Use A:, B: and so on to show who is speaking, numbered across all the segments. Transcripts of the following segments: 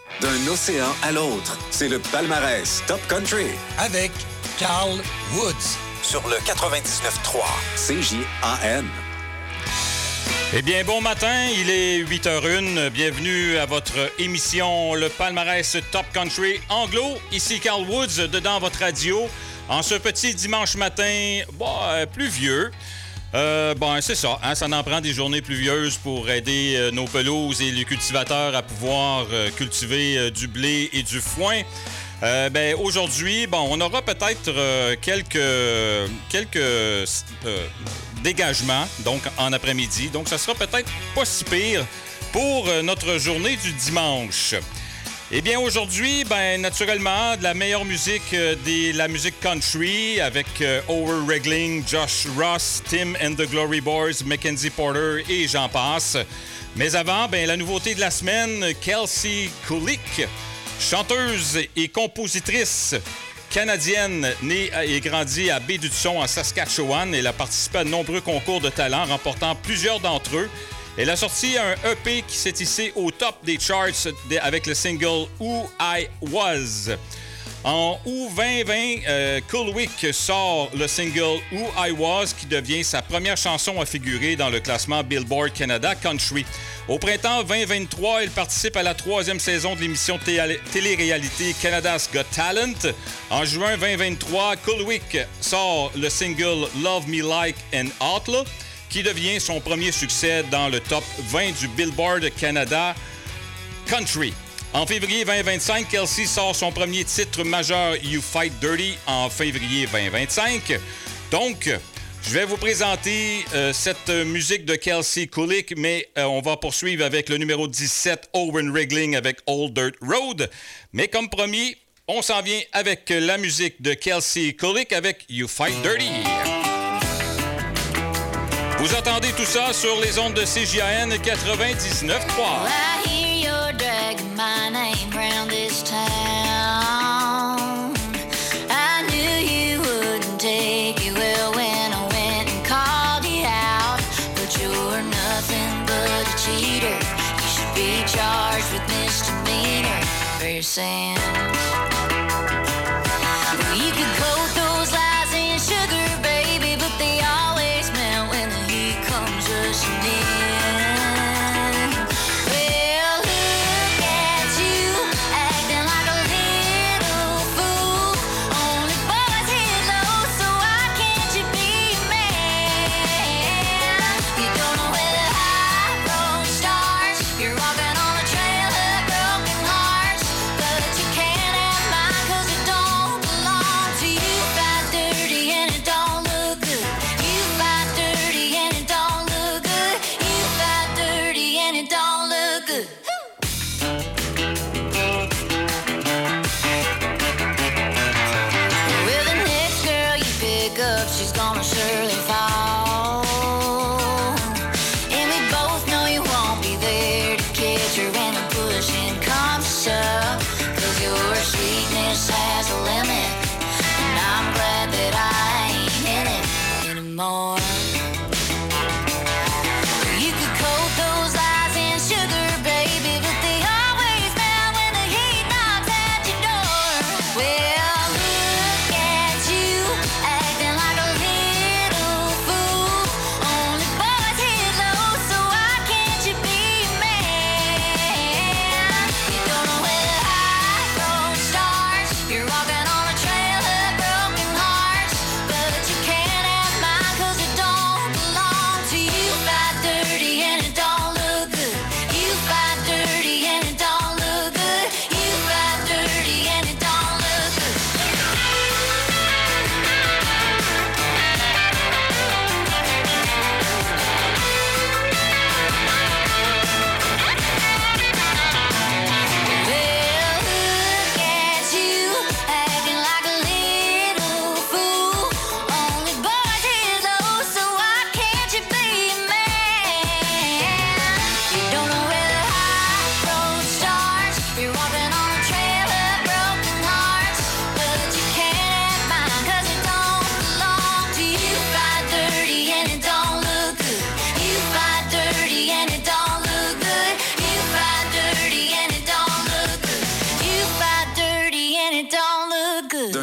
A: D'un océan à l'autre, c'est le palmarès Top Country.
B: Avec Carl Woods.
A: Sur le 99.3 CJAN.
C: Eh bien, bon matin, il est 8h01. Bienvenue à votre émission Le palmarès Top Country anglo. Ici Carl Woods, dedans votre radio, en ce petit dimanche matin, pluvieux. C'est ça, hein, ça en prend des journées pluvieuses pour aider nos pelouses et les cultivateurs à pouvoir cultiver du blé et du foin. Aujourd'hui, on aura peut-être quelques dégagements, donc en après-midi. Donc, ça sera peut-être pas si pire pour notre journée du dimanche. Eh bien, aujourd'hui, naturellement, de la meilleure musique, la musique country avec Over Regling, Josh Ross, Tim and the Glory Boys, Mackenzie Porter et j'en passe. Mais avant, la nouveauté de la semaine, Kelsey Kulik, chanteuse et compositrice canadienne, née et grandie à Baie-du-Son en Saskatchewan. Elle a participé à de nombreux concours de talent, remportant plusieurs d'entre eux. Elle a sorti un EP qui s'est hissé au top des charts avec le single Who I Was. En août 2020, Kulik sort le single Who I Was qui devient sa première chanson à figurer dans le classement Billboard Canada Country. Au printemps 2023, elle participe à la 3e saison de l'émission télé-réalité Canada's Got Talent. En juin 2023, Kulik sort le single Love Me Like an Outlaw qui devient son premier succès dans le top 20 du Billboard Canada Country. En février 2025, Kelsey sort son premier titre majeur You Fight Dirty en février 2025. Donc, je vais vous présenter cette musique de Kelsey Kulik, mais on va poursuivre avec le numéro 17, Owen Regling avec Old Dirt Road. Mais comme promis, on s'en vient avec la musique de Kelsey Kulik avec You Fight Dirty. Vous entendez tout ça sur les ondes de CJAN 99.3.
D: I hear you're dragging my name round this town. I knew you wouldn't take it well when I went and called you out. But you're nothing but a cheater. You should be charged with misdemeanor for your sins. Well, you could coat those lies in sugar, baby, but they always melt when the heat comes rushing in. Well, look at you, acting like a little fool. Only boys hit low, so why can't you be a man? You don't know where the high road starts. You're walking on a trail of broken hearts, but you can't have mine 'cause it don't belong to you. Fight dirty and it don't look good. You fight dirty and it don't look good. You fight dirty and it don't look good. Well, the next girl you pick up, she's gonna surely fall. And we both know you won't be there to catch her when the pushing comes to shove. 'Cause your sweetness has a limit, and I'm glad that I ain't in it anymore. You could coat those lies in sugar, baby,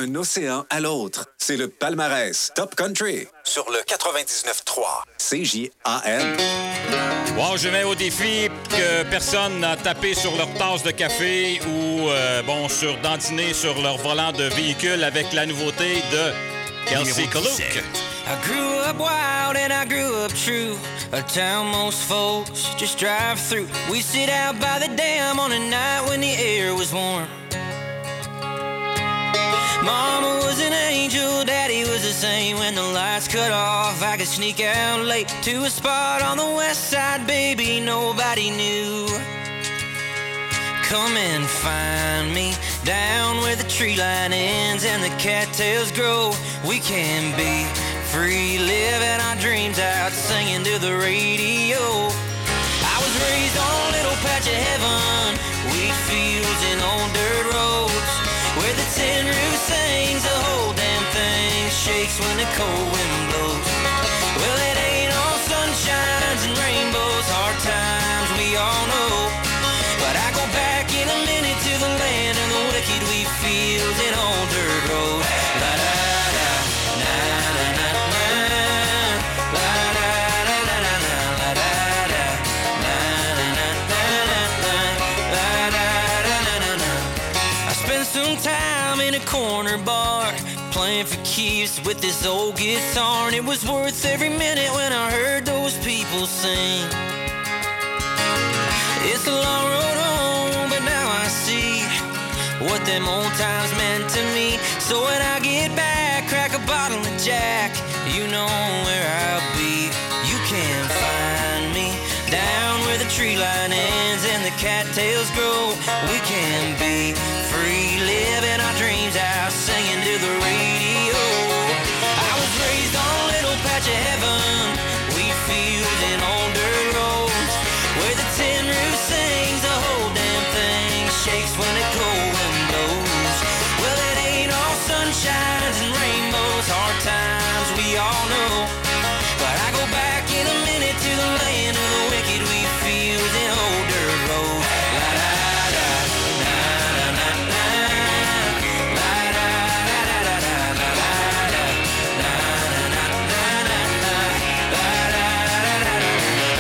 A: d'un océan à l'autre. C'est le palmarès Top Country
E: Sur le 99.3.
A: CJAM.
C: Wow, je mets au défi que personne n'a tapé sur leur tasse de café ou, dandiner sur leur volant de véhicule avec la nouveauté de Kelsey Kaluk.
F: I grew up wild and I grew up true. A town most folks just drive through. We sit out by the dam on a night when the air was warm. Mama was an angel, Daddy was the same. When the lights cut off, I could sneak out late to a spot on the west side, baby, nobody knew. Come and find me down where the tree line ends and the cattails grow. We can be free, living our dreams out, singing to the radio. I was raised on a little patch of heaven, wheat fields and old dirt roads, where the tin roof sings, the whole damn thing shakes when the cold wind blows. Well, it ain't all sunshines and rainbows, hard times we all know. But I go back in a minute to the land of the wicked wheat fields and old dirt roads. La da da, na na na na, la da da da da da, la da da, na na na na na, la da da da da da. I spent some time in a corner bar playing for keeps with this old guitar, and it was worth every minute when I heard those people sing. It's a long road home, but now I see what them old times meant to me. So when I get back, crack a bottle of Jack, you know where I'll be. You can find me down where the tree line ends and the cattails grow. We can be free, living our dreams out, singing to the radio. I was raised on a little patch of heaven, wheat fields and old dirt roads, where the tin roof sings, the whole damn thing shakes when the cold wind blows. Well, it ain't all sunshines and rainbows, hard times we all know. But I go back in a minute to the land of the wicked wheat fields and old dirt roads. La da da, na na na na, la da da da da da, la da da, na na na na na, la da da da da.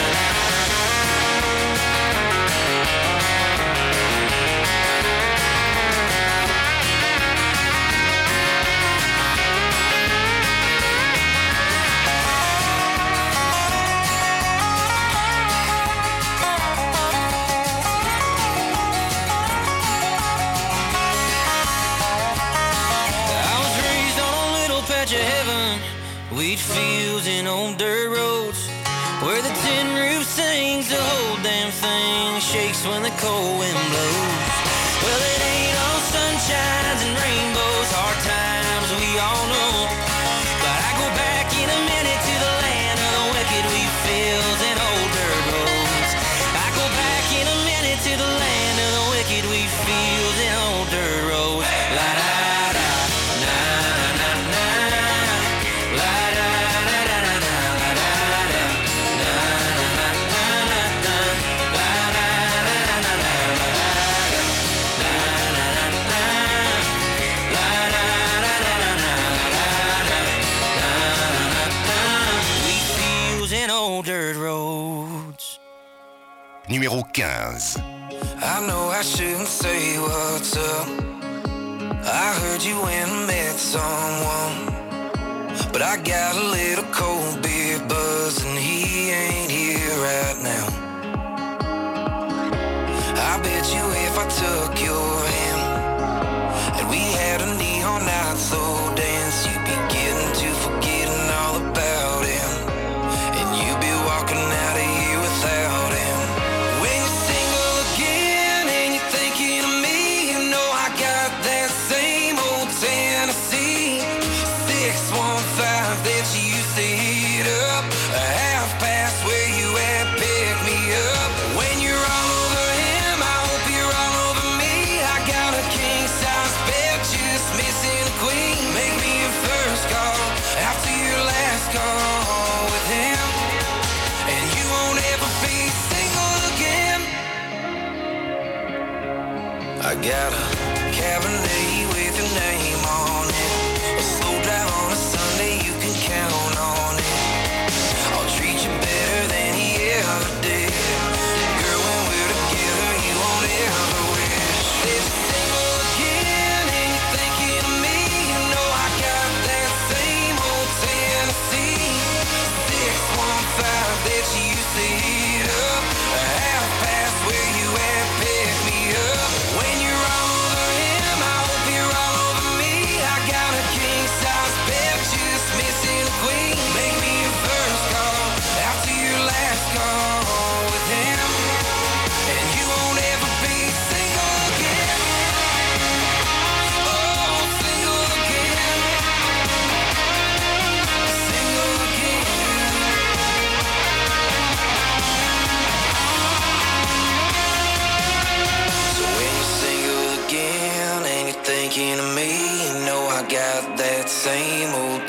F: Wheat fields and old dirt roads, where the tin roof sings, the whole damn thing shakes when the cold wind blows. Well, it ain't all sunshines and rainbows, hard times we all know. But I go back in a minute to the land of the wicked wheat fields and old dirt roads. I go back in a minute to the land of the wicked wheat fields and old dirt roads. La da da, na na na.
E: Numéro 15.
F: I know I shouldn't say what's up. I heard you went and met someone, but I got a little cold beer buzz and he ain't here right now. I bet you if I took your hand and we had a neon night slow dance, you'd be getting to forgetting all about him, and you'd be walking out of here without him. I got a Cabernet with your name on it.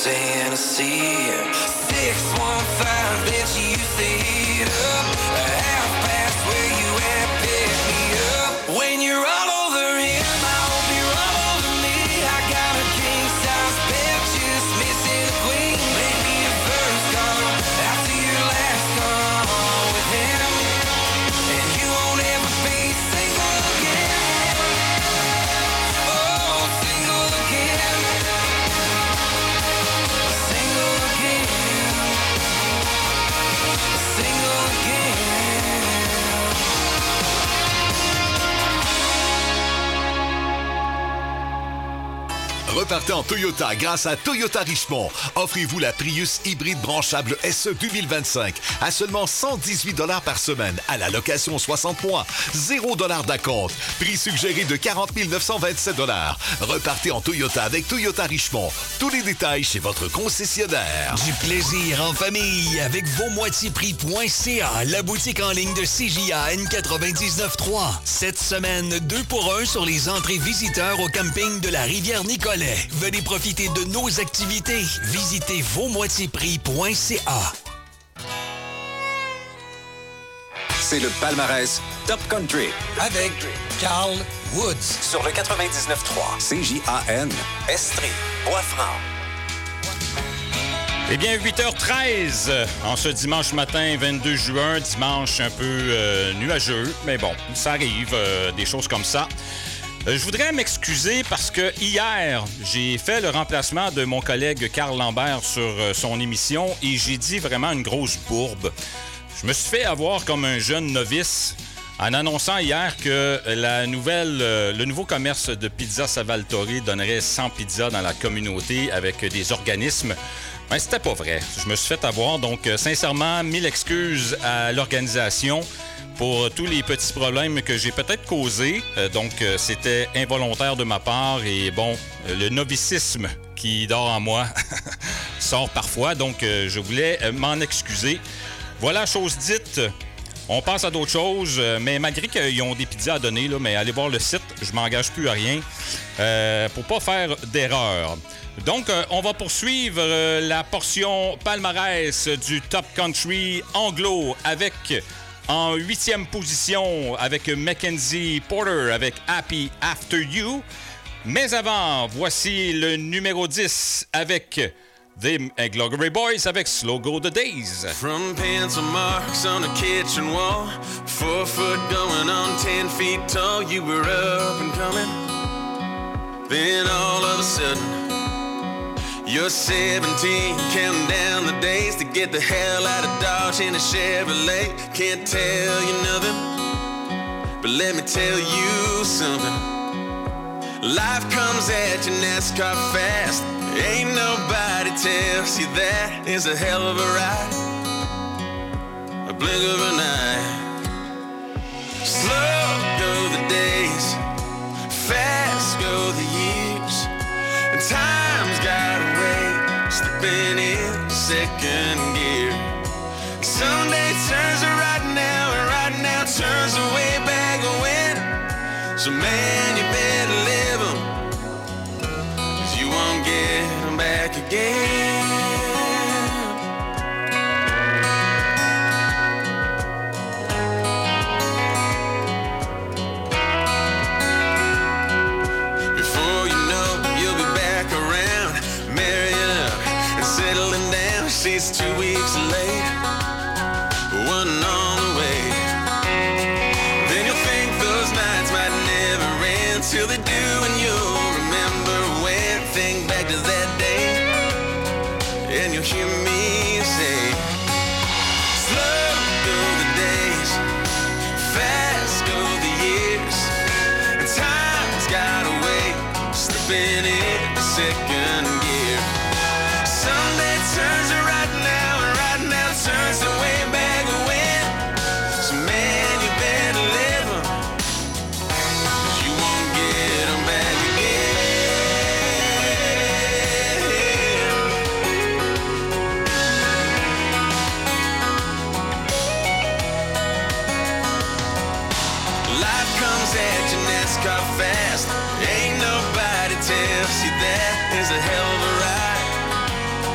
F: Tennessee. 615 that you used to hit up. Half past where you at, pick me up. When you're all over him, I hope you're all over me. I got a king-size bed, just missing a queen. Maybe your first call after your last call with him. And you won't ever be single again. Oh, single again. Single again. Single again.
G: Repartez en Toyota grâce à Toyota Richemont. Offrez-vous la Prius hybride branchable SE 2025 à seulement 118 $ par semaine à la location 60 mois. 0 $ d'acompte. Prix suggéré de 40 927 $. Repartez en Toyota avec Toyota Richemont. Tous les détails chez votre concessionnaire.
B: Du plaisir en famille avec vosmoitiesprix.ca, la boutique en ligne de CJAN 99.3. Cette semaine, 2 pour 1 sur les entrées visiteurs au camping de la Rivière-Nicolet. Venez profiter de nos activités. Visitez vosmoitiesprix.ca.
A: C'est le palmarès Top Country
B: Avec Carl Woods.
E: Sur le 99.3.
A: CJAN.
E: Estrie, Bois-Franc.
C: Eh bien, 8h13 en ce dimanche matin, 22 juin, dimanche un peu nuageux, mais bon, ça arrive, des choses comme ça. Je voudrais m'excuser parce que hier, j'ai fait le remplacement de mon collègue Carl Lambert sur son émission et j'ai dit vraiment une grosse bourbe. Je me suis fait avoir comme un jeune novice en annonçant hier que le nouveau commerce de Pizza Salvatore donnerait 100 pizzas dans la communauté avec des organismes. Ben, c'était pas vrai. Je me suis fait avoir, donc sincèrement, 1000 excuses à l'organisation pour tous les petits problèmes que j'ai peut-être causés. Donc, c'était involontaire de ma part et bon, le novicisme qui dort en moi sort parfois. Donc, je voulais m'en excuser. Voilà, chose dite. On passe à d'autres choses, mais malgré qu'ils ont des pizzas à donner, là, mais allez voir le site, je m'engage plus à rien pour pas faire d'erreur. Donc, on va poursuivre la portion palmarès du Top Country anglo avec, en 8e position, avec Mackenzie Porter avec Happy After You. Mais avant, voici le numéro 10 avec The Glory Boys avec Slow Go the Days.
H: From pencil marks on the kitchen wall, 4 foot going on 10 feet tall, you were up and coming. Then all of a sudden, you're 17, counting down the days to get the hell out of Dodge in a Chevrolet. Can't tell you nothing, but let me tell you something. Life comes at you NASCAR fast. Ain't nobody tells you that is a hell of a ride. A blink of an eye. Slow go the days, fast go the years, and time's got a way slipping in second gear. Someday turns to right now, and right now turns to way back when. So man, you better live 'em, 'cause you won't get 'em back again. Before you know, you'll be back around, marrying up and settling down. She's 2 weeks late, one on the way. Then you'll think those nights might never end till they do, and you'll remember when. Think back to that day, and you'll hear me say, slow go the days, fast go the years, and time's got a way slipping in second gear. Someday turns to right now, and right now turns to way back when. So man, you better live 'em, 'cause you won't get 'em back again. Life comes at you NASCAR fast. Ain't nobody tells you that is a hell of a ride.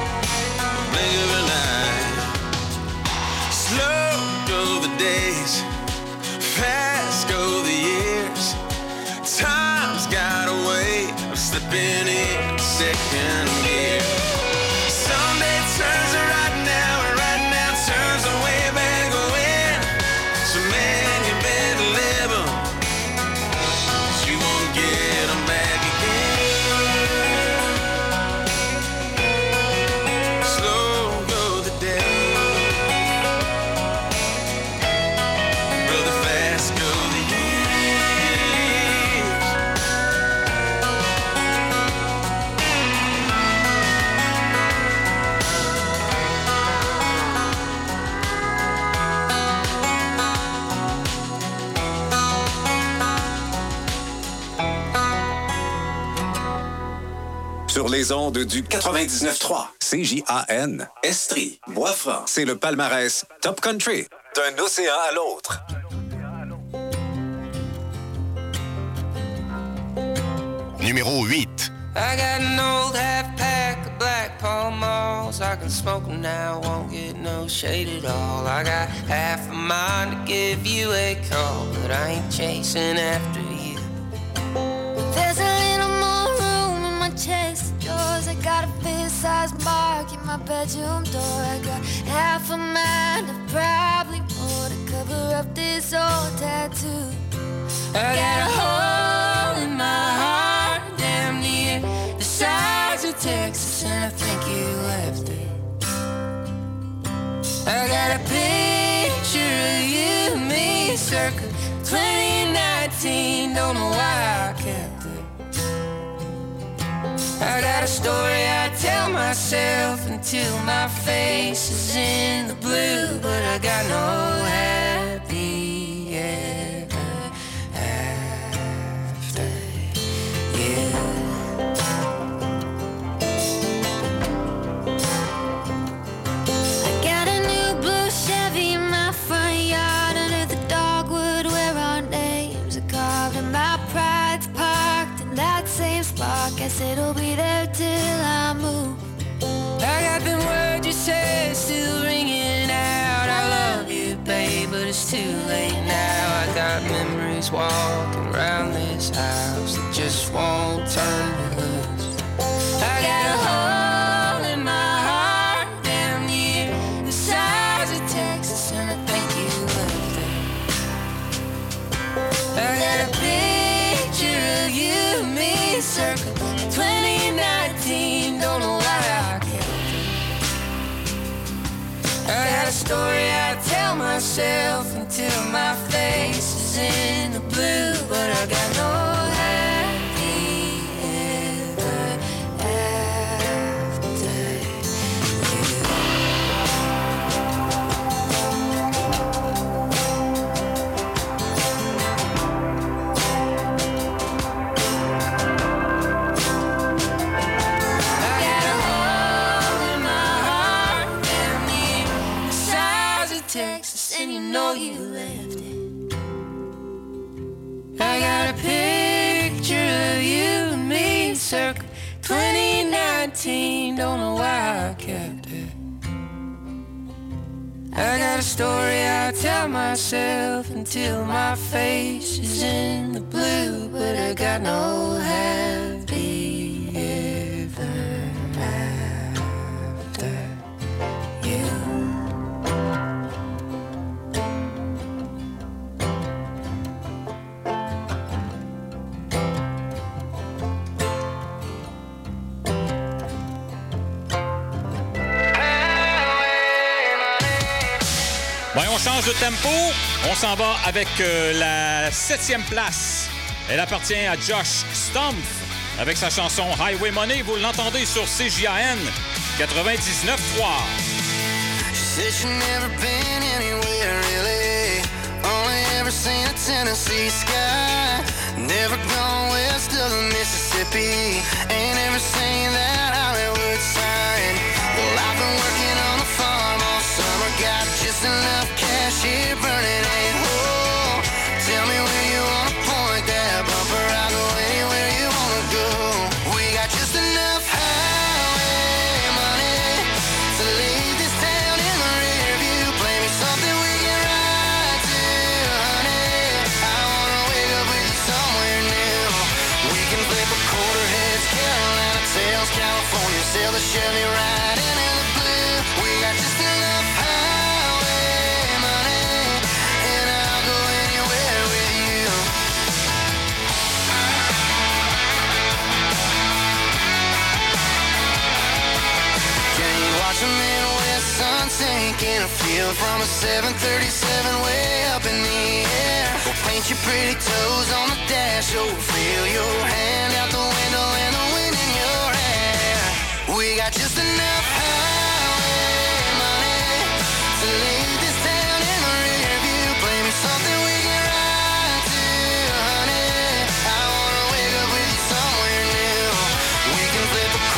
A: Sur les ondes du 99.3, CJAN, Estrie, Bois-Franc. C'est le palmarès Top Country. D'un océan à l'autre.
G: Numéro 8.
F: I got an old half-pack of Black Pall Malls. I can smoke them now, won't get no shade at all. I got half a mind to give you a call, but I ain't chasing after you.
D: There's a little more room in my chest of drawers. I got a fist-sized mark in my bedroom door. I got half a mind of probably more to cover up this old tattoo.
F: I got a hole in my heart, damn near the size of Texas, and I think you left it. I got a picture of you and me circa 2019, don't know why I kept it. I got a story I tell myself until my face is in the blue, but I got no happy ever after you.
D: I got a new blue Chevy in my front yard under the dogwood where our names are carved, and my pride's parked in that same spot. Guess it'll be there till I move.
F: I got them words you said still ringing out. I love you, babe, but it's too late now. I got memories walking around this house that just won't turn me loose. I got a hole in my heart, damn near the size of Texas, and I think you left it. I got a picture of you and me circa 2019, don't know why I kept it. I got a story I tell myself until my face is in the blue, but I got no happy ever after you. I got a hole in my heart, damn near the size of Texas, and you know you left it. I got a picture of you and me circa 2019, don't know why I kept it. I got a story I tell myself until my face is in the blue, but I got no happy ever after you.
C: Ben, on change de tempo. On s'en va avec la 7e place. Elle appartient à Josh Stumpf avec sa chanson Highway Money. Vous l'entendez sur CJAN 99.3.
F: Said she never been anywhere really, only ever seen a Tennessee sky. Never gone west of the Mississippi, ain't ever seen that Hollywood sign. Well, I've been working on a farm all summer, got just enough cash here burning a hole. Tell me where you wanna point that bumper, I'll go anywhere you wanna go. We got just enough highway money to leave this town in the rear view. Play me something we can ride to, honey. I wanna wake up with you somewhere new. We can flip a quarter heads, Carolina tails, California, sail the Chevy right into the blue. We got just enough highway money, and I'll go anywhere with you. Can you watch the Midwest sun sink in a field from a 737 way up in the air? Or paint your pretty toes on the dash, or feel your hand out the window and the wind in your hair. We got just enough highway money to leave this town in the rear view. Play me something we can ride to, honey. I wanna wake up with you somewhere new. We can flip a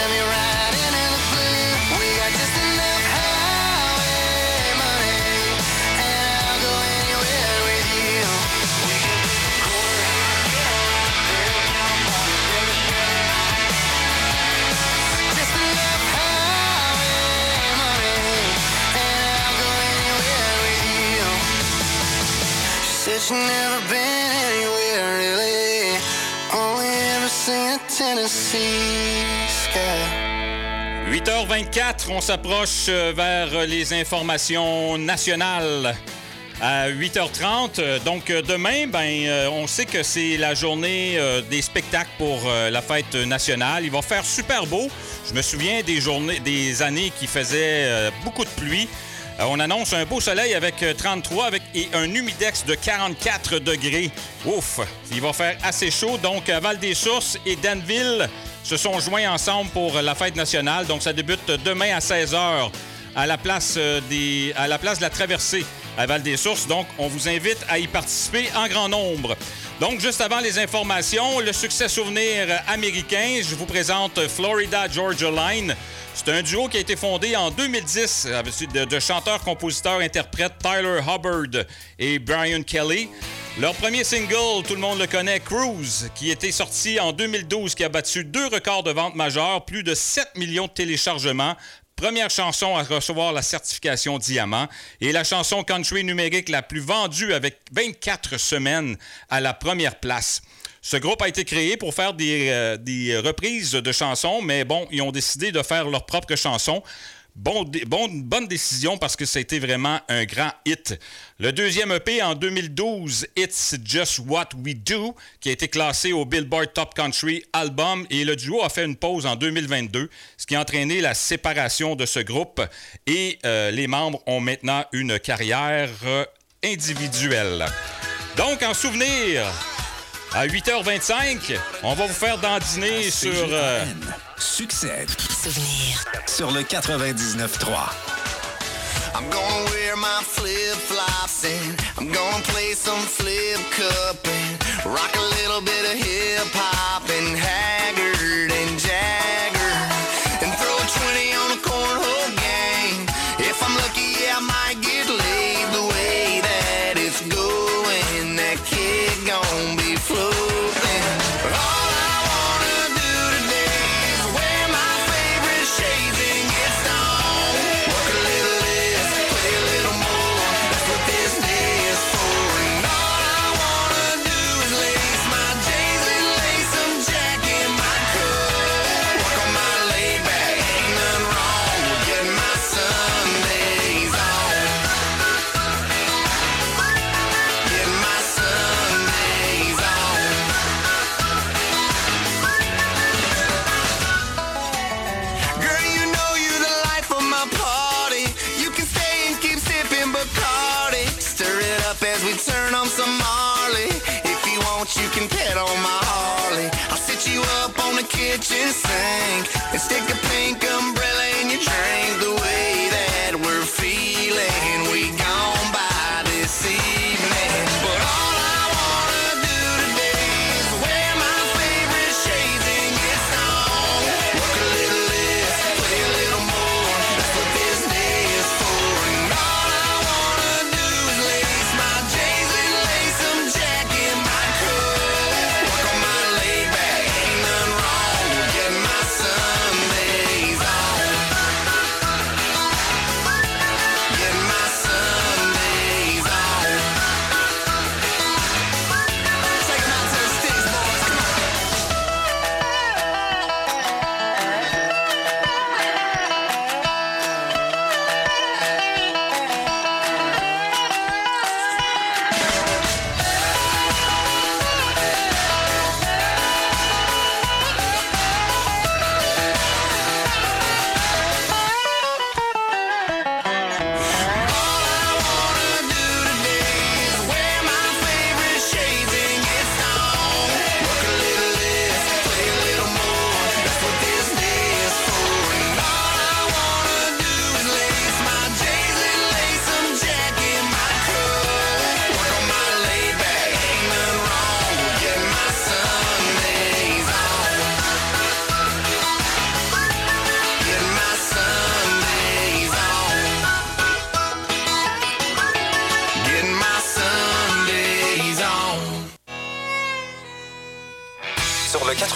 I: let me ride into the blue. We got just enough highway money, and I'll go anywhere with you. We can just enough highway money, and I'll go anywhere with you. She said she'd never been anywhere really, only ever seen a Tennessee sky.
C: 8h24, on s'approche vers les informations nationales. À 8h30, donc demain, on sait que c'est la journée des spectacles pour la fête nationale. Il va faire super beau. Je me souviens des années qui faisaient beaucoup de pluie. On annonce un beau soleil avec 33 et un humidex de 44 degrés. Ouf! Il va faire assez chaud. Donc, Val-des-Sources et Danville se sont joints ensemble pour la fête nationale. Donc, ça débute demain à 16h à la place de la Traversée à Val-des-Sources. Donc, on vous invite à y participer en grand nombre. Donc, juste avant les informations, le succès souvenir américain, je vous présente Florida Georgia Line. C'est un duo qui a été fondé en 2010 de chanteurs-compositeurs-interprètes Tyler Hubbard et Brian Kelly. Leur premier single, tout le monde le connaît, Cruise, qui était sorti en 2012, qui a battu 2 records de vente majeures, plus de 7 millions de téléchargements. Première chanson à recevoir la certification Diamant et la chanson country numérique la plus vendue avec 24 semaines à la première place. Ce groupe a été créé pour faire des reprises de chansons, mais bon, ils ont décidé de faire leurs propres chansons. Bonne décision parce que ça a été vraiment un grand hit. Le deuxième EP en 2012, It's Just What We Do, qui a été classé au Billboard Top Country Album, et le duo a fait une pause en 2022, ce qui a entraîné la séparation de ce groupe, et les membres ont maintenant une carrière individuelle. Donc, en souvenir, à 8h25, on va vous faire dandiner sur...
A: Succès. Souvenir. Sur le 99.3.
I: I'm gonna wear my flip-flops and I'm gonna play some flip cup and rock a little bit of hip-hop and Haggard and Jagger and throw a 20 on a cornhole game. If I'm lucky, yeah, I might get laid the way that it's going. That kid gon' be floating. But all I wanna do today is wear my favorite shades and get stoned. Work a little less, play a little more. That's what this day is for. And all I wanna do is lace my J's and lace some Jack in my coat. Work on my laid back, ain't nothing wrong with getting my Sundays on. Getting my Sundays on. Girl, you know you're the life of my party. You can stay and keep sipping Bacardi. Stir it up as we turn on some Marley. If you want, you can pet on my Harley. I'll sit you up on the kitchen sink and stick a pink umbrella in your drink. The way that we're feeling, we gon' by this evening. But all I wanna do today is wear my favorite shades and get stoned. Work a little less, play a little more. That's what this day is for. And all I wanna do is lace my J's and lace some Jack in my coat. Work on my laid back, ain't nothing wrong with getting my Sundays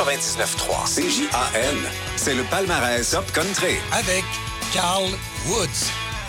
A: 99.3. CJAN, c'est le palmarès Top Country.
J: Avec Carl Woods.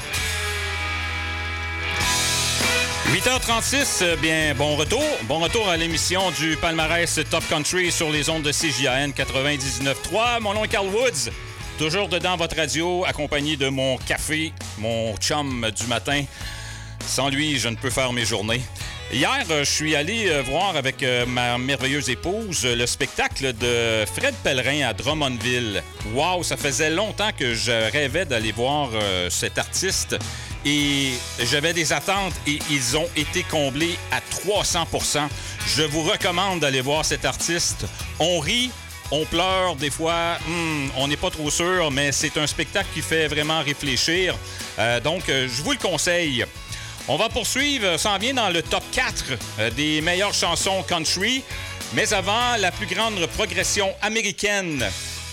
C: 8h36, bien, bon retour. Bon retour à l'émission du palmarès Top Country sur les ondes de CJAN 99.3. Mon nom est Carl Woods, toujours dedans votre radio, accompagné de mon café, mon chum du matin. Sans lui, je ne peux faire mes journées. Hier, je suis allé voir avec ma merveilleuse épouse le spectacle de Fred Pellerin à Drummondville. Wow, ça faisait longtemps que je rêvais d'aller voir cet artiste. Et j'avais des attentes et ils ont été comblés à 300%. Je vous recommande d'aller voir cet artiste. On rit, on pleure des fois, on n'est pas trop sûr, mais c'est un spectacle qui fait vraiment réfléchir. Donc, je vous le conseille. On va poursuivre, s'en vient dans le top 4 des meilleures chansons country. Mais avant, la plus grande progression américaine.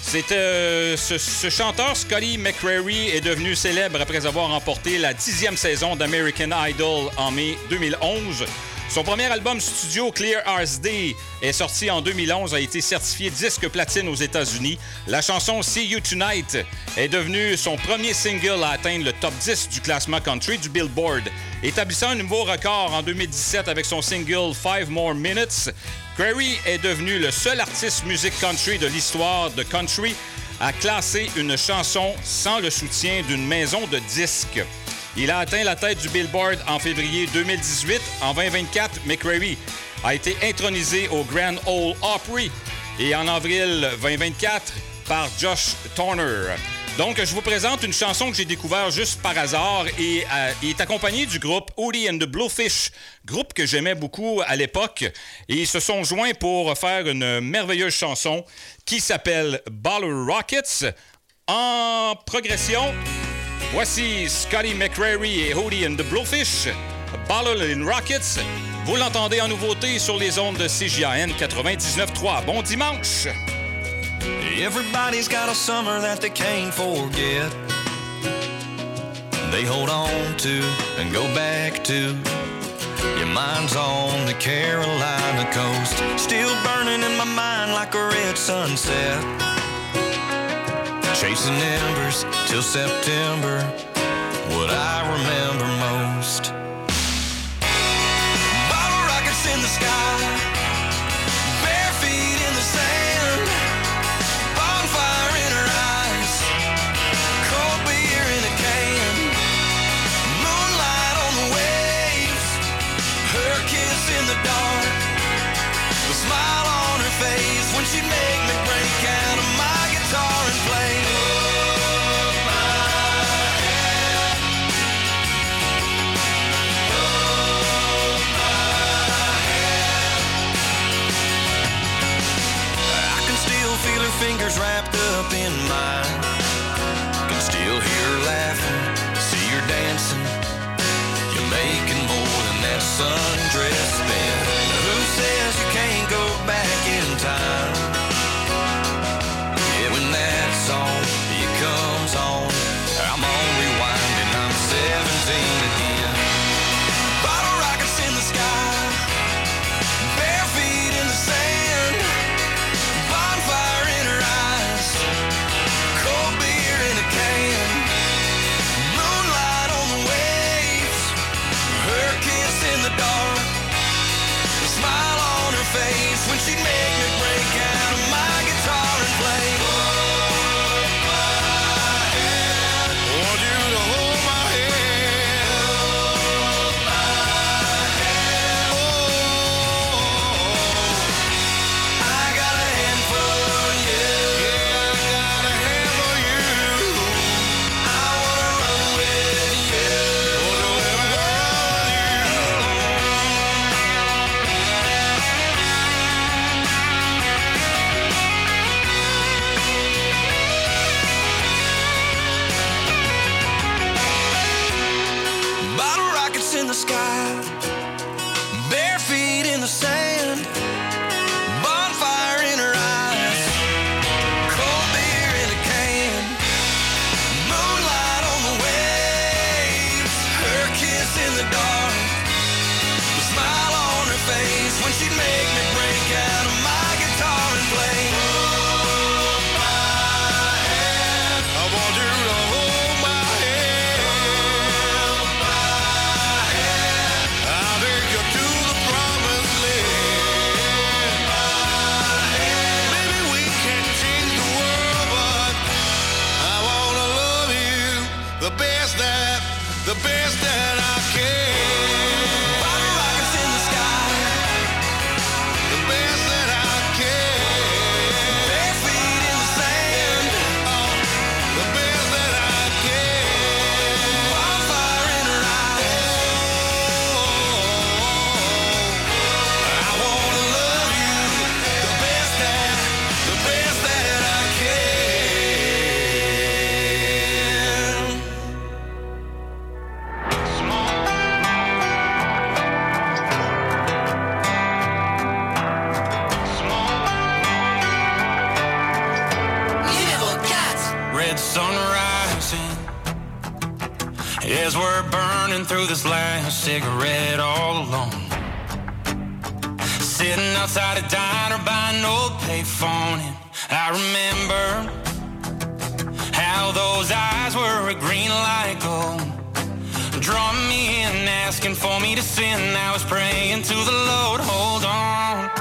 C: Ce chanteur, Scotty McCreery, est devenu célèbre après avoir remporté la 10e saison d'American Idol en mai 2011. Son premier album studio, Clear As Day, est sorti en 2011, a été certifié disque platine aux États-Unis. La chanson See You Tonight est devenue son premier single à atteindre le top 10 du classement country du Billboard. Établissant un nouveau record en 2017 avec son single 5 More Minutes, Creary est devenu le seul artiste musique country de l'histoire de country à classer une chanson sans le soutien d'une maison de disques. Il a atteint la tête du Billboard en février 2018. En 2024, McCreery a été intronisé au Grand Ole Opry et en avril 2024 par Josh Turner. Donc, je vous présente une chanson que j'ai découverte juste par hasard et est accompagnée du groupe Hootie and the Blowfish, groupe que j'aimais beaucoup à l'époque. Et ils se sont joints pour faire une merveilleuse chanson qui s'appelle Bottle Rockets. En progression, voici Scotty McCreery et Hootie and the Blowfish, Bottle and Rockets. Vous l'entendez en nouveauté sur les ondes de CJAN 99.3. Bon dimanche!
F: Everybody's got a summer that they can't forget. They hold on to and go back to. Your mind's on the Carolina coast, still burning in my mind like a red sunset. Chasing embers till September, what I remember most. Bottle rockets in the sky, bare feet in the sand, bonfire in her eyes, cold beer in a can, moonlight on the waves, her kiss in the dark, the smile on her face when she'd make me break out of my guitar and play. Feel her fingers wrapped up in mine. Can still hear her laughing, see her dancing. You're making more than that sundress spent. Who says you can't go back in time? Yeah, when that song it comes on, I'm on rewind and I'm 17 again. Bottle rockets in the sky, bare feet in the sand, bonfire in her eyes, cold beer in a can, moonlight on the waves, her kiss in the dark, the smile on her face when she'd make me break out of my guitar and play. Hold my hand, want you to hold my hand, hold my hand, oh, I got a hand for you, yeah, I got a hand for you, I wanna run with you, wanna run with you. Bottle rockets in the sky, bare feet in the sand, bonfire in her eyes, cold beer in a can, moonlight on the waves, her kiss in the dark, the smile on her face when she'd make me break out of my guitar and play. sun rising as we're burning through this last cigarette all alone. Sitting outside a diner by an old payphone, and I remember how those eyes were a green light gold, drawing me in, asking for me to sin. I was praying to the Lord, hold on,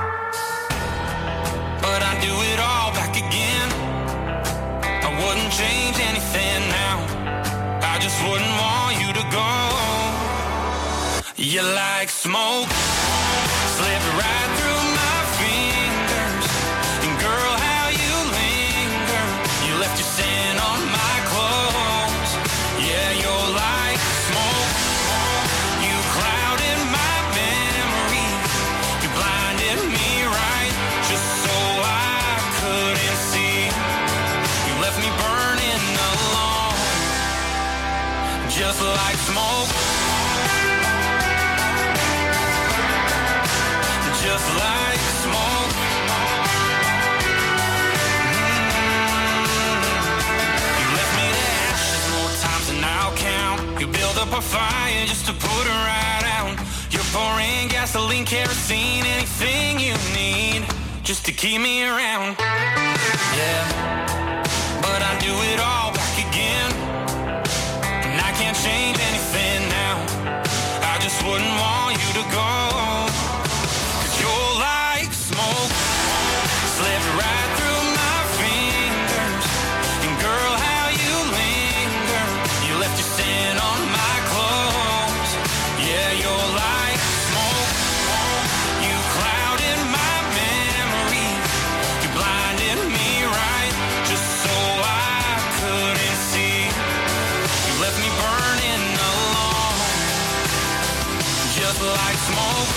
F: but I'd do it all back again. I wouldn't change anything now, I just wouldn't want you to go. You're like smoke, slip right through my fingers, and girl, how you linger. You left your sin on my clothes. Yeah, you're like smoke, you clouded my memory, you blinded me right, just so I couldn't see. You left me burning alone, just like smoke, just like smoke. You left me to ashes more times than I'll count. You build up a fire just to put it right out. You're pouring gasoline, kerosene, anything you need just to keep me around. Yeah, but I do it all back again, and I can't change anything now. I just wouldn't want you to go. You're like smoke, slip right through my fingers, and girl, how you linger. You left your sin on my clothes. Yeah, you're like smoke, you clouded my memory, you blinded me right, just so I couldn't see. You left me burning alone, just like smoke.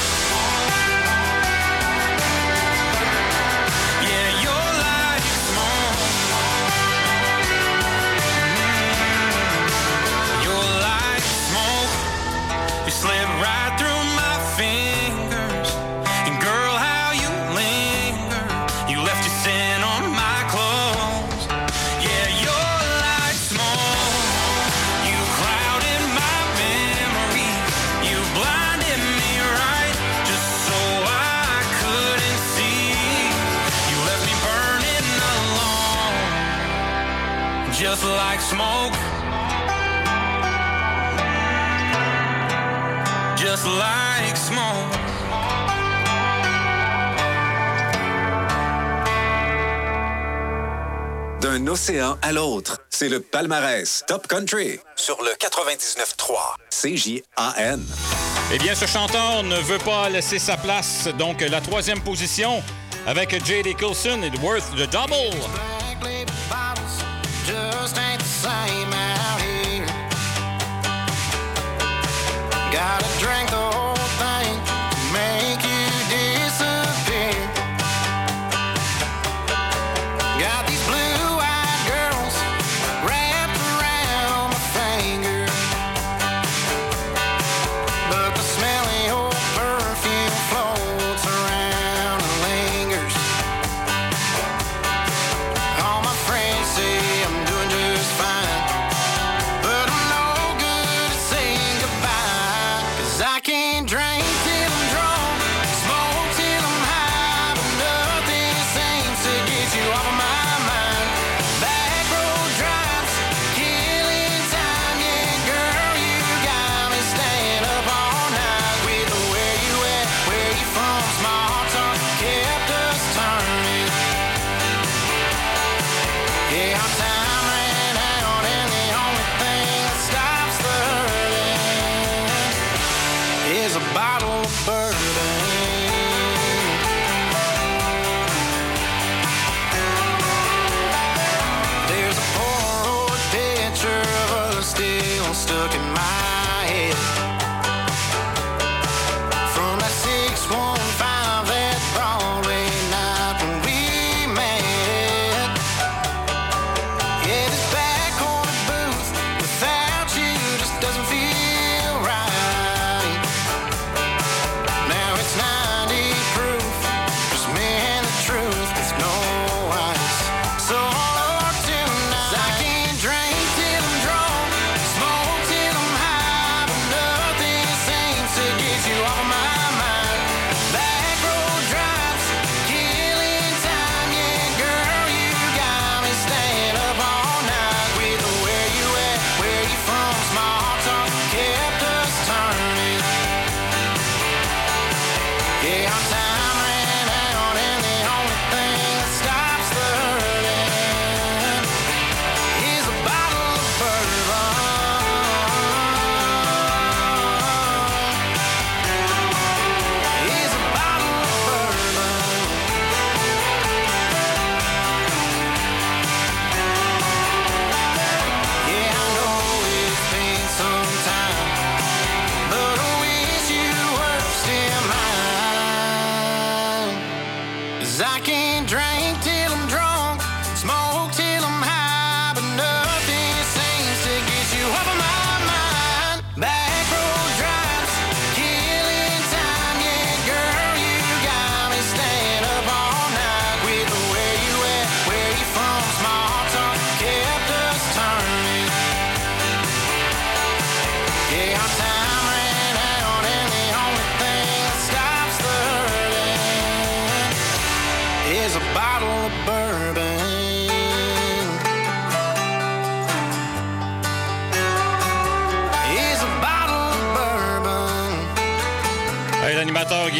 F: Slip right through my fingers, and girl, how you linger. You left your sin on my clothes. Yeah, you're like smoke, you clouded my memory, you blinded me right, just so I couldn't see. You left me burning alone, just like smoke, just like smoke.
A: D'un océan à l'autre, c'est le palmarès Top Country
E: Sur le 99.3.
A: CJAN.
C: Eh bien, ce chanteur ne veut pas laisser sa place. Donc, la troisième position avec J.D. Coulson et Worth the Double.
I: Just ain't the same out here. Gotta drink the whole thing to make you disappear. Got these blue-eyed girls wrapped around my finger, but the smelly old perfume floats around and lingers. All my friends say I'm doing just fine, but I'm no good at saying goodbye. 'Cause I can't drink till I'm drunk, smoke till I'm high, but nothing seems to get you off of my mind. Back road drives, killing time, yeah, girl, you got me staying up all night. With the where you at, where you from, small talk kept us turning. Yeah, our time ran out, and the only thing that stops the hurting is a bottle of bourbon. There's a Polaroid picture of us still stuck in my head from that 615 that Broadway night when we met. Yeah, this back corner booth without you just doesn't feel right. Now it's 90 proof, just me and the truth. There's no ice. So Lord, tonight I can't drink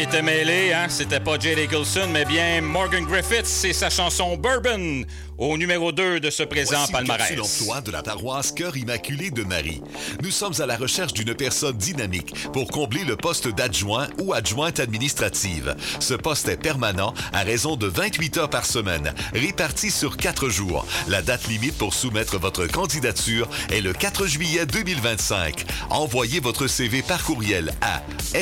C: était mêlé, hein? C'était pas Jay Nicholson, mais bien Morgan Griffiths. C'est sa chanson Bourbon au numéro 2 de ce présent
G: Voici
C: palmarès.
G: le l'emploi de la paroisse Cœur Immaculé de Marie. Nous sommes à la recherche d'une personne dynamique pour combler le poste d'adjoint ou adjointe administrative. Ce poste est permanent à raison de 28 heures par semaine, réparti sur 4 jours. La date limite pour soumettre votre candidature est le 4 juillet 2025. Envoyez votre CV par courriel à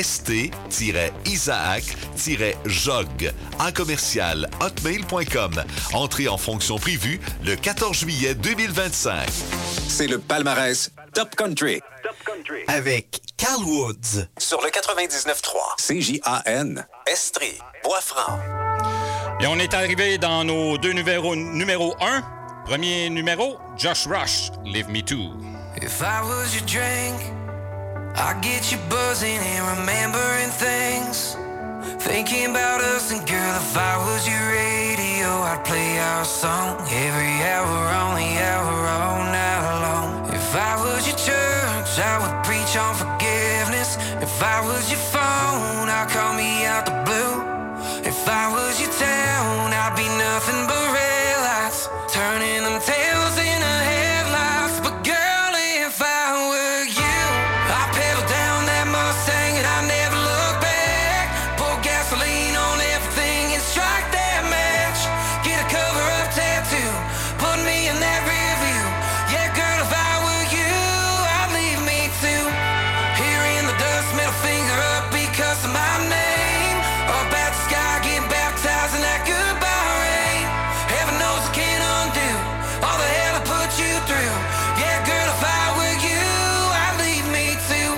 G: st-isaac-jog@hotmail.com. Entrée en fonction prévue le 14 juillet 2025.
A: C'est le palmarès Top Country.
K: Avec Carl Woods.
E: Sur le 99.3.
A: CJAN.
E: Estrie. Bois-Franc.
C: Et on est arrivé dans nos deux numéro 1. Premier numéro, Josh Rush, Leave Me Too.
F: If I was your drink, I'd get you buzzing and remembering things. Thinking about us, and girl, if I was your radio, I'd play our song every hour on the hour, all night long. If I was your church, I would preach on forgiveness. If I was your phone, I'd call me out the blue. If I was your town, I'd be nothing but red lights, turning them tails into headlights. But girl, if I were you, I'd pedal down that Mustang and I'd never look back. Pour gasoline on everything and strike that match. Get a cover-up tattoo, put me in that rear view. Yeah, girl, if I were you, I'd leave me too. Here in the dust, middle finger up because of my name. Up at the sky, getting baptized in that goodbye rain. Heaven knows I can't undo all the hell I put you through. Yeah, girl, if I were you, I'd leave me too.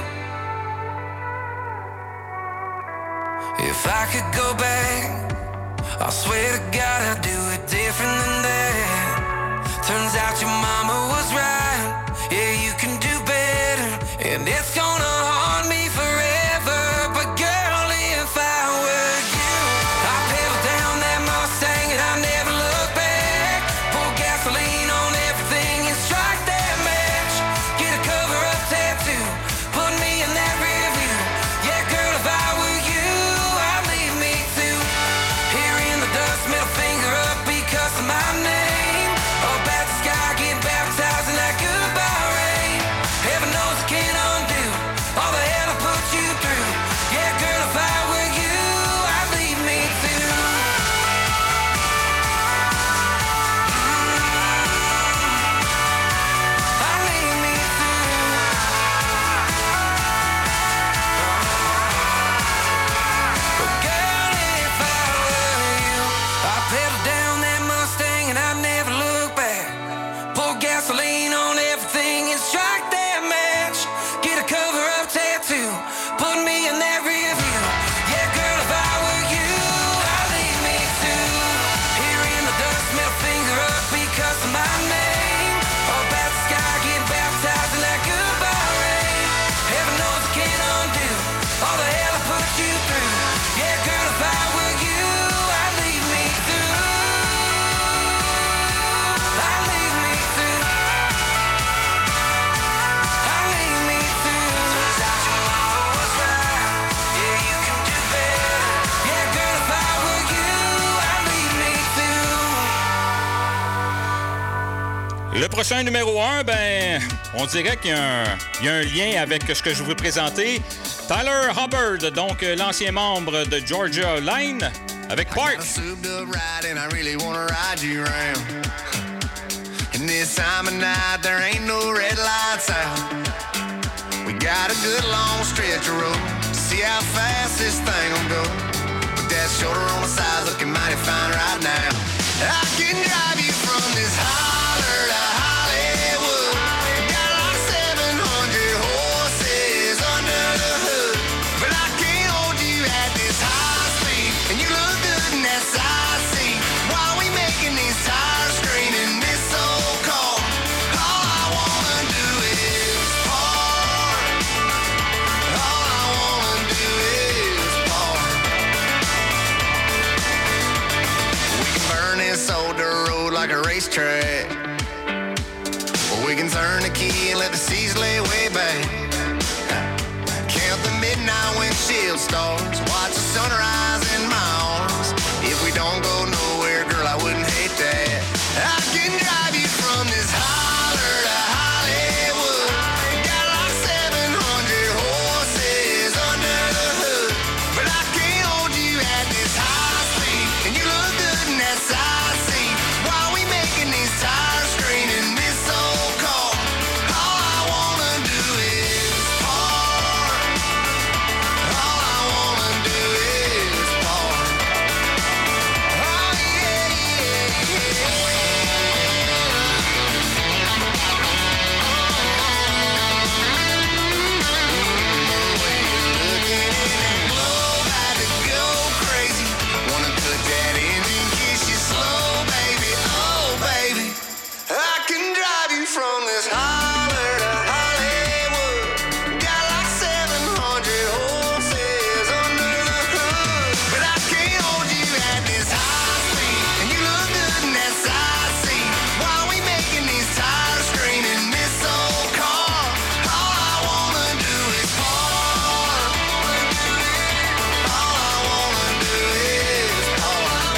F: If I could go back, I swear to God I'd do it different than that. Turns out your mama was right. Yeah, you can do better, and it's gonna haunt me forever. But girl, if I were you, I'd pedal down that Mustang and I'd never look back. Pour gasoline on everything and strike that match. Get a cover-up tattoo, put me in that rear view. Yeah, girl, if I were you, I'd leave me too. Here in the dust, middle finger up because of my name. Up at the sky, getting baptized in that goodbye rain. Heaven knows I can't undo all the hell I put you through. Yeah, girl, if I were you, I'd leave me too. I'd leave me too. But girl, if I were you, I'd pedal down that Mustang and I'd never look back. Pour gasoline on everything and strike that match. Get a cover-up tattoo, put me in that rear view. Yeah, girl, if I were you, I'd leave me too. Here in the dust, middle finger up because of my name. Up at the sky, getting baptized in that goodbye rain. Heaven knows I can't undo all the hell I put you through. Yeah, girl, if I were you, I'd leave me too. I'd leave me too. I'd leave me too. Turns out your mama was right. Yeah, you can do better. Yeah, girl, if I were you, I'd leave me too.
C: Le prochain numéro 1, ben, on dirait qu'il y a un lien avec ce que je vais vous présenter. Tyler Hubbard, donc l'ancien membre de Georgia Line, avec Park.
I: Souped up right and I really wanna ride you around. And this time of night there ain't no red lights out. We got a good long stretch of road to see how fast this thing will go. With that shoulder on the side looking mighty fine right now. I can drive you from this holler to Hollywood. Got like 700 horses under the hood. But I can't hold you at this high speed. And you look good in that side seat. While we making these tires scream in this old car. All I wanna do is park. All I wanna do is park. We can burn this old dirt road like a racetrack. Or we can turn the key and let the seas lay way back. Count the midnight windshield stars. Watch the sunrise in my arms. If we don't go nowhere, girl, I wouldn't hate that. I can drive you from this holler to Hollywood. Got like 700 horses under the hood. But I can't hold you at this high speed. And you look good in that side seat. While we making these tires screaming this old car. All I wanna do is park. All I wanna do is park. Oh yeah, yeah, yeah. From this holler to Hollywood. Got like 700 horses under the hood. But I can't hold you at this high speed. And you look good in that side seat. While we making these tires screaming this old car. All I wanna do is park. All I wanna do is park.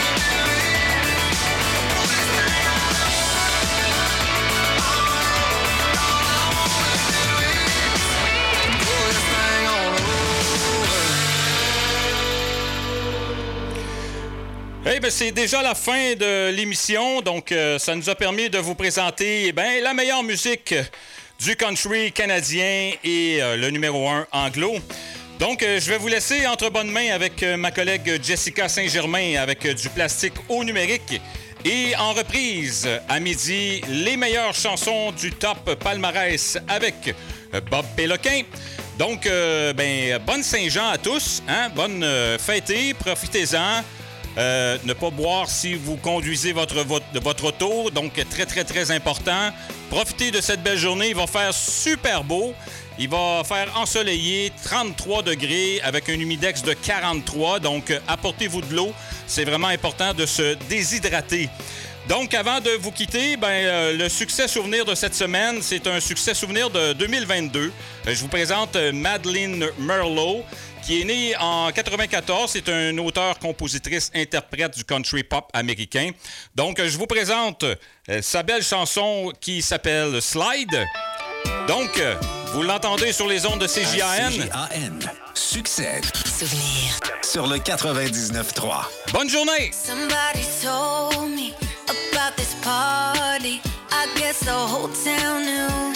C: Eh bien, c'est déjà la fin de l'émission, donc ça nous a permis de vous présenter la meilleure musique du country canadien et le numéro 1 anglo. Donc, je vais vous laisser entre bonnes mains avec ma collègue Jessica Saint-Germain avec du plastique au numérique. Et en reprise, à midi, les meilleures chansons du top palmarès avec Bob Péloquin. Donc, bonne Saint-Jean à tous, hein? Bonne fêtée, profitez-en. Ne pas boire si vous conduisez votre auto, donc très, très, très important. Profitez de cette belle journée, il va faire super beau. Il va faire ensoleillé, 33 degrés avec un humidex de 43, donc apportez-vous de l'eau. C'est vraiment important de se déshydrater. Donc, avant de vous quitter, le succès souvenir de cette semaine, c'est un succès souvenir de 2022. Je vous présente Madeleine Merlot, qui est née en 94. C'est une auteure, compositrice, interprète du country pop américain. Donc, je vous présente sa belle chanson qui s'appelle Slide. Donc, vous l'entendez sur les ondes de CJAN.
A: CJAN. Succès.
D: Souvenir.
A: Sur le 99.3.
C: Bonne journée!
D: Somebody told me about this party. I guess the whole town knew.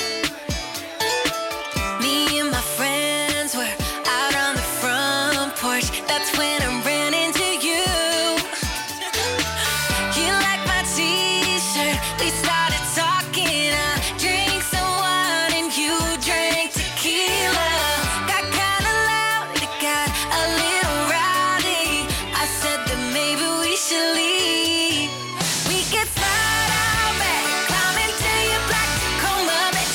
D: Me and my friends were out on the front porch. That's when I ran into you. You liked my t-shirt. We started talking. I drank some wine and you drank tequila. Got kinda loud, it got a little rowdy. I said that maybe we should leave. We could slide out back, climb into your black Tacoma, but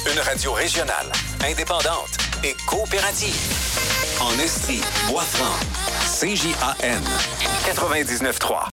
A: Une radio régionale, indépendante et coopérative. En Estrie, Bois-Franc, CJAN 99.3.